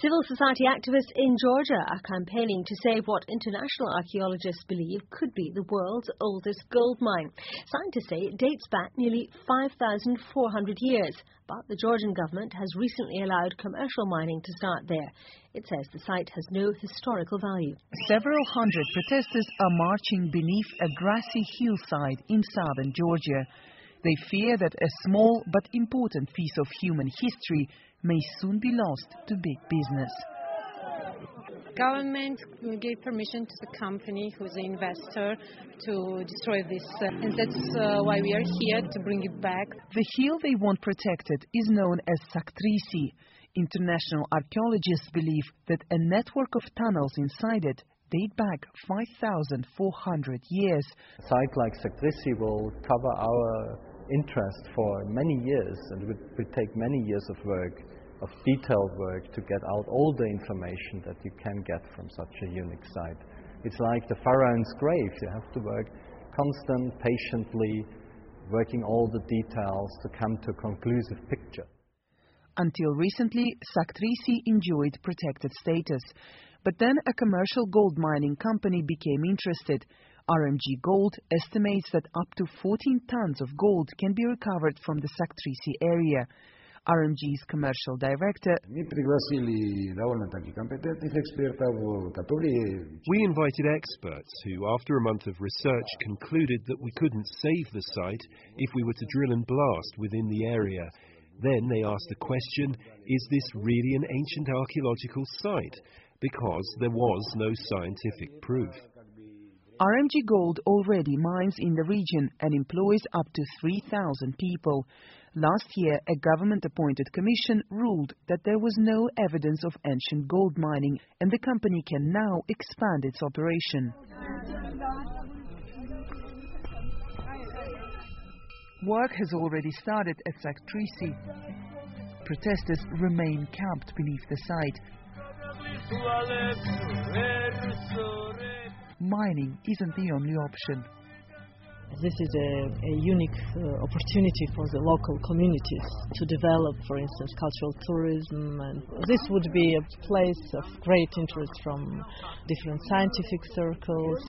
Civil society activists in Georgia are campaigning to save what international archaeologists believe could be the world's oldest gold mine. Scientists say it dates back nearly 5,400 years, but the Georgian government has recently allowed commercial mining to start there. It says the site has no historical value. Several hundred protesters are marching beneath a grassy hillside in southern Georgia. They fear that a small but important piece of human history may soon be lost to big business. Government gave permission to the company who's an investor to destroy this, and that's why we are here, to bring it back. The hill they want protected is known as Saktrisi. International archaeologists believe that a network of tunnels inside it date back 5,400 years. A site like Saktrisi will cover our interest for many years, and it would take many years of work, of detailed work, to get out all the information that you can get from such a unique site. It's like the pharaoh's grave. You have to work constant, patiently, working all the details to come to a conclusive picture. Until recently, Saktrisi enjoyed protected status. But then a commercial gold mining company became interested. RMG Gold estimates that up to 14 tons of gold can be recovered from the Saktrisi area. RMG's commercial director. We invited experts who, after a month of research, concluded that we couldn't save the site if we were to drill and blast within the area. Then they asked the question, is this really an ancient archaeological site? Because there was no scientific proof. RMG Gold already mines in the region and employs up to 3,000 people. Last year, a government-appointed commission ruled that there was no evidence of ancient gold mining, and the company can now expand its operation. Work has already started at Saktrisi. Protesters remain camped beneath the site. Mining isn't the only option. This is a unique opportunity for the local communities to develop, for instance, cultural tourism. And this would be a place of great interest from different scientific circles.